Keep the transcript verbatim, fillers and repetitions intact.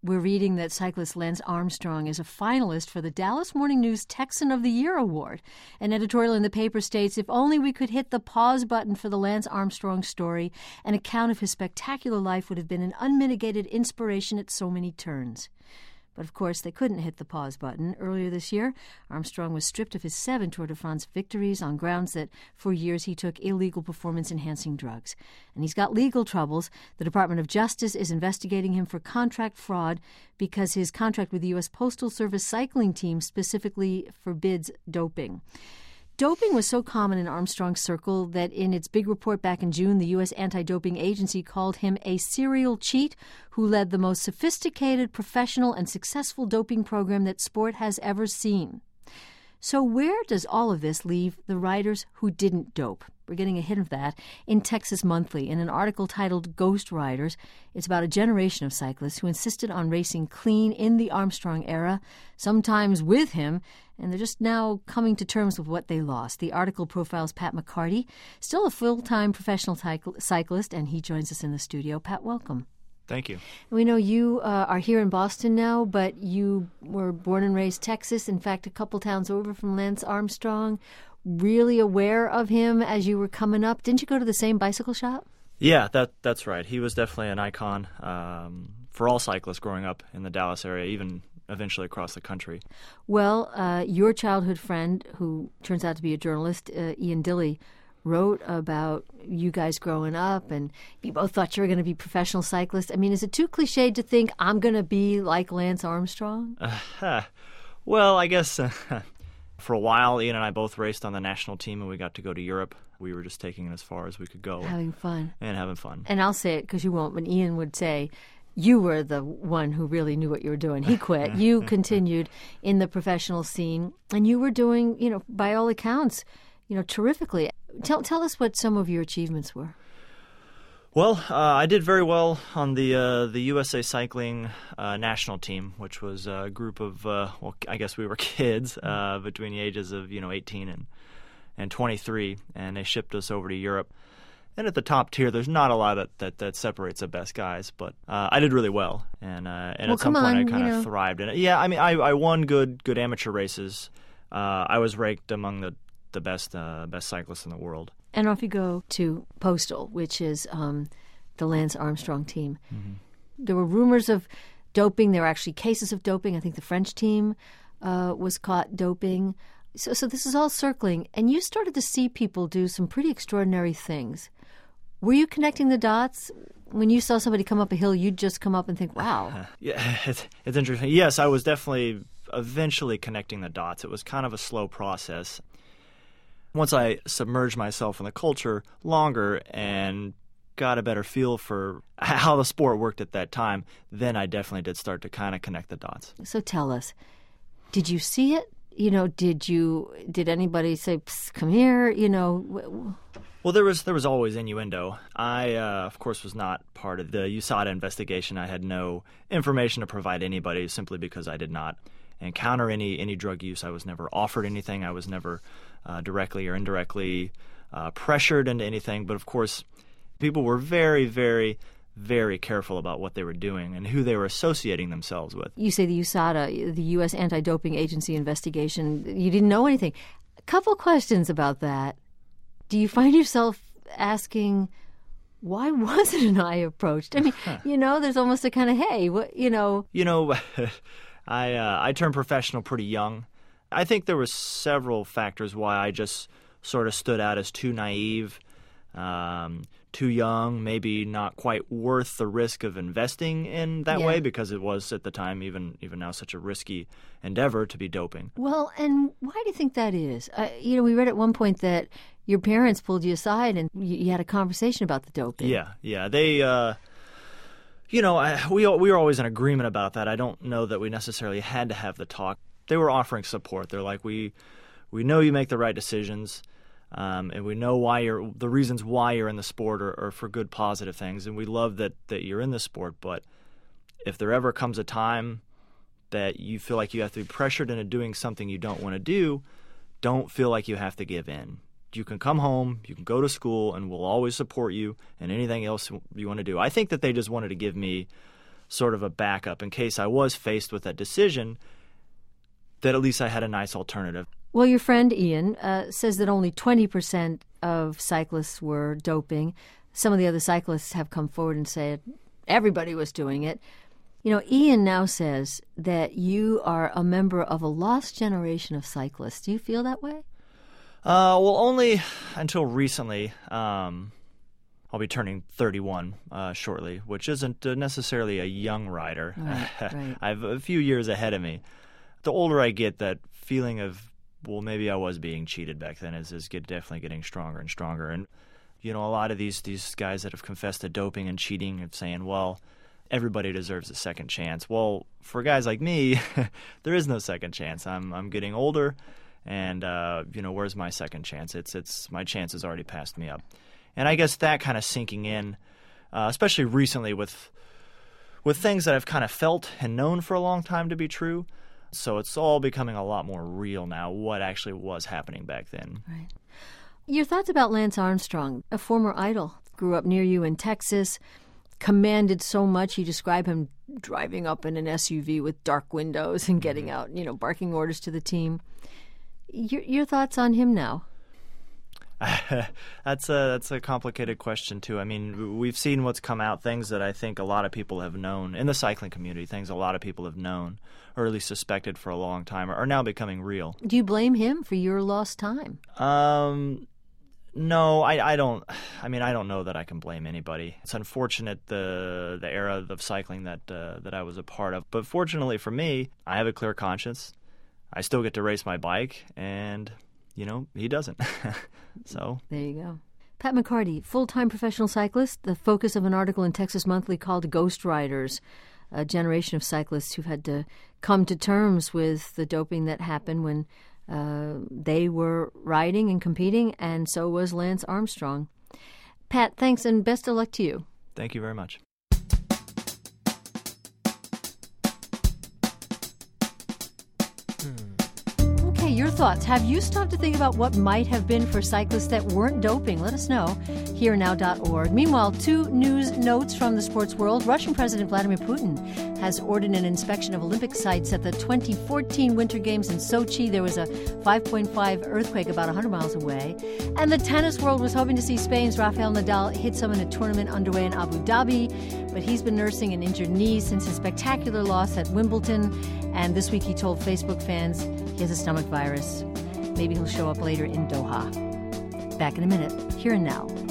we're reading that cyclist Lance Armstrong is a finalist for the Dallas Morning News Texan of the Year Award. An editorial in the paper states, if only we could hit the pause button for the Lance Armstrong story, an account of his spectacular life would have been an unmitigated inspiration at so many turns. But, of course, they couldn't hit the pause button. Earlier this year, Armstrong was stripped of his seven Tour de France victories on grounds that, for years, he took illegal performance-enhancing drugs. And he's got legal troubles. The Department of Justice is investigating him for contract fraud because his contract with the U S Postal Service cycling team specifically forbids doping. Doping was so common in Armstrong's circle that in its big report back in June, the U S Anti-Doping Agency called him a serial cheat who led the most sophisticated, professional, and successful doping program that sport has ever seen. So where does all of this leave the riders who didn't dope? We're getting a hint of that in Texas Monthly in an article titled Ghost Riders. It's about a generation of cyclists who insisted on racing clean in the Armstrong era, sometimes with him, and they're just now coming to terms with what they lost. The article profiles Pat McCarty, still a full-time professional cyclist, and he joins us in the studio. Pat, welcome. Thank you. We know you uh, are here in Boston now, but you were born and raised Texas, in fact, a couple towns over from Lance Armstrong. Really aware of him as you were coming up. Didn't you go to the same bicycle shop? Yeah, that that's right. He was definitely an icon um, for all cyclists growing up in the Dallas area, even eventually across the country. Well, uh, your childhood friend, who turns out to be a journalist, uh, Ian Dilley, wrote about you guys growing up, and you both thought you were going to be professional cyclists. I mean, is it too cliched to think I'm going to be like Lance Armstrong? Uh, well, I guess uh, for a while, Ian and I both raced on the national team, and we got to go to Europe. We were just taking it as far as we could go. Having fun. And having fun. And I'll say it because you won't, but Ian would say, you were the one who really knew what you were doing. He quit. You continued in the professional scene, and you were doing, you know, by all accounts, you know, terrifically. Tell tell us what some of your achievements were. Well, uh, I did very well on the uh, the U S A Cycling uh, national team, which was a group of, uh, well, I guess we were kids uh, between the ages of, you know, eighteen and, and twenty-three, and they shipped us over to Europe. And at the top tier, there's not a lot that, that, that separates the best guys, but uh, I did really well, and uh, and well, at some point on, I kind of you know. thrived in it. Yeah, I mean, I, I won good good amateur races. Uh, I was ranked among the the best uh, best cyclists in the world. And off you go to Postal, which is um, the Lance Armstrong team. Mm-hmm. There were rumors of doping. There were actually cases of doping. I think the French team uh, was caught doping. So, so this is all circling, and you started to see people do some pretty extraordinary things. Were you connecting the dots? When you saw somebody come up a hill, you'd just come up and think, wow. Uh, yeah, it's, it's interesting. Yes, I was definitely eventually connecting the dots. It was kind of a slow process. Once I submerged myself in the culture longer and got a better feel for how the sport worked at that time, then I definitely did start to kind of connect the dots. So tell us, did you see it? You know, did you? Did anybody say, Psst, come here? You know. Well, there was there was always innuendo. I, uh, of course, was not part of the U S A D A investigation. I had no information to provide anybody simply because I did not encounter any, any drug use. I was never offered anything. I was never uh, directly or indirectly uh, pressured into anything. But, of course, people were very, very, very careful about what they were doing and who they were associating themselves with. You say the U S A D A, the U S Anti-Doping Agency investigation, you didn't know anything. A couple questions about that. Do you find yourself asking, why wasn't I approached? I mean, you know, there's almost a kind of, hey, what, you know. You know, I uh, I turned professional pretty young. I think there were several factors why I just sort of stood out as too naive, um, too young, maybe not quite worth the risk of investing in that yeah. way, because it was at the time, even even now, such a risky endeavor to be doping. Well, and why do you think that is? Uh, you know, we read at one point that your parents pulled you aside and you, you had a conversation about the doping. Yeah, yeah. They, uh, you know, I, we we were always in agreement about that. I don't know that we necessarily had to have the talk. They were offering support. They're like, we we know you make the right decisions, um, and we know why you're the reasons why you're in the sport are, are for good, positive things, and we love that that you're in the sport. But if there ever comes a time that you feel like you have to be pressured into doing something you don't want to do, don't feel like you have to give in. You can come home, you can go to school, and we'll always support you in anything else you want to do. I think that they just wanted to give me sort of a backup in case I was faced with that decision, that at least I had a nice alternative. Well, your friend Ian uh, says that only twenty percent of cyclists were doping. Some of the other cyclists have come forward and said everybody was doing it. You know, Ian now says that you are a member of a lost generation of cyclists. Do you feel that way? Uh, well, only until recently. Um, I'll be turning thirty-one uh, shortly, which isn't uh, necessarily a young rider. Right, right. I have a few years ahead of me. The older I get, that feeling of, well, maybe I was being cheated back then is, is get, definitely getting stronger and stronger. And, you know, a lot of these, these guys that have confessed to doping and cheating are saying, well, everybody deserves a second chance. Well, for guys like me, there is no second chance. I'm I'm getting older, and, uh, you know, where's my second chance? It's it's my chance has already passed me up. And I guess that kind of sinking in, uh, especially recently with with things that I've kind of felt and known for a long time to be true. So it's all becoming a lot more real now, what actually was happening back then. Right. Your thoughts about Lance Armstrong, a former idol, grew up near you in Texas, commanded so much. You describe him driving up in an S U V with dark windows and getting out, you know, barking orders to the team. Your, your thoughts on him now? that's a that's a complicated question too. I mean, we've seen what's come out, things that I think a lot of people have known in the cycling community, things a lot of people have known or at least suspected for a long time, are now becoming real. Do you blame him for your lost time? Um, no, I, I don't. I mean, I don't know that I can blame anybody. It's unfortunate the the era of cycling that uh, that I was a part of, but fortunately for me, I have a clear conscience. I still get to race my bike, and you know, he doesn't. So there you go. Pat McCarty, full-time professional cyclist, the focus of an article in Texas Monthly called Ghost Riders, a generation of cyclists who've had to come to terms with the doping that happened when uh, they were riding and competing, and so was Lance Armstrong. Pat, thanks, and best of luck to you. Thank you very much. Your thoughts. Have you stopped to think about what might have been for cyclists that weren't doping? Let us know. here now dot org. Meanwhile, two news notes from the sports world. Russian President Vladimir Putin has ordered an inspection of Olympic sites at the twenty fourteen Winter Games in Sochi. There was a five point five earthquake about one hundred miles away. And the tennis world was hoping to see Spain's Rafael Nadal hit some in a tournament underway in Abu Dhabi, but he's been nursing an injured knee since his spectacular loss at Wimbledon. And this week he told Facebook fans he has a stomach virus. Maybe he'll show up later in Doha. Back in a minute, here and now.